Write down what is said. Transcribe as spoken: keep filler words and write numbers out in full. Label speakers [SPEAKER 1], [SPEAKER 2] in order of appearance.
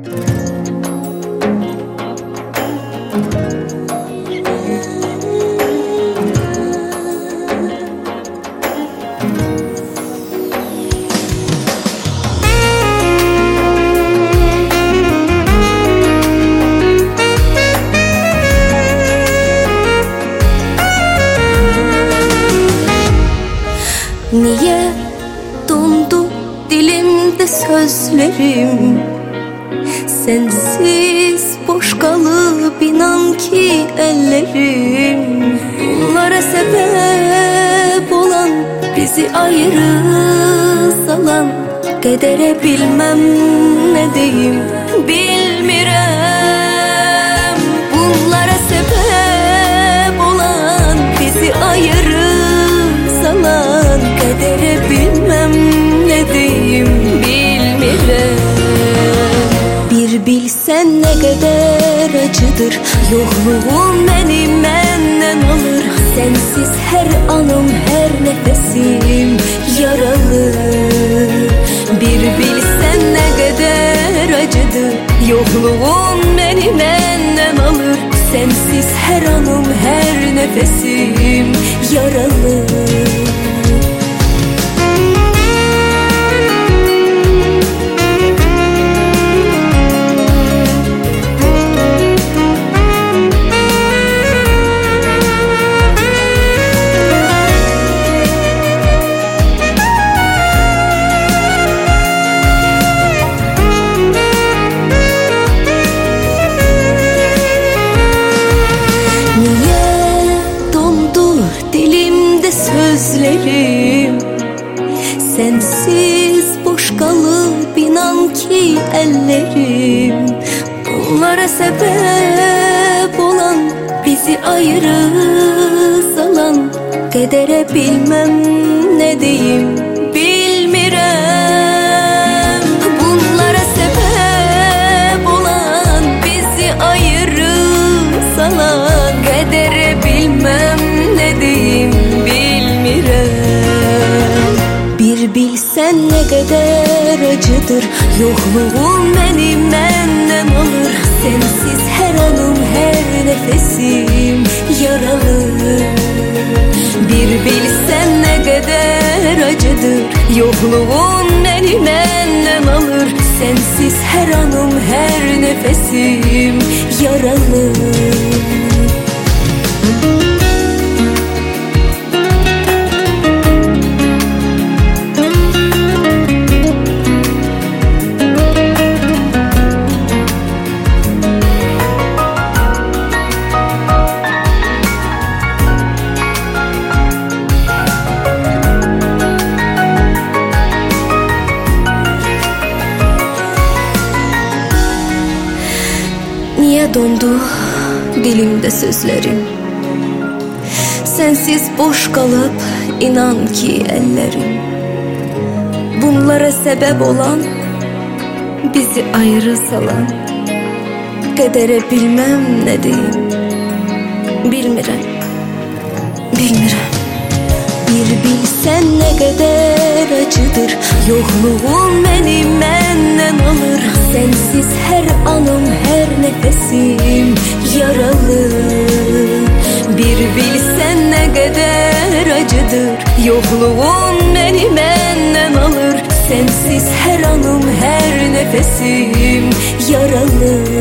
[SPEAKER 1] Niye dondu dilimde sözlerim? Sensiz boş kalıp inan ki ellerim. Bunlara sebep olan, bizi ayrı salan kadere bilmem ne diyeyim bilmirem. Bunlara sebep olan, bizi ayrı salan kadere bilmem ne diyeyim bilmirem. Bir bilsen ne kadar acıdır yokluğun beni menden alır. Sensiz her anım her nefesim yaralı. Bir bilsen ne kadar acıdır yokluğun beni menden alır. Sensiz her anım her nefesim yaralı. Sözlerim sensiz boş kalıp inan ki ellerim. Bunlara sebep olan, bizi ayrı salan kadere bilmem ne diyeyim bilmirem. Bunlara sebep olan, bizi ayrı salan kadere bilmem ne diyeyim. Bir bilsen ne kadar acıdır yokluğun beni menden alır. Sensiz her anım her nefesim yaralı. Bir bilsen ne kadar acıdır yokluğun beni menden alır. Sensiz her anım her nefesim yaralı. Niye dondu dilimde sözlerim? Sensiz boş kalıp inan ki ellerim. Bunlara sebep olan, bizi ayrı salan kadere bilmem ne diyeyim bilmirem, bilmirem. Bir bilsen ne kadar acıdır yokluğun beni menden alır. Sensiz her anım her nefesim yaralı. Bir bilsen ne kadar acıdır yokluğun beni menden alır. Sensiz her anım her nefesim yaralı.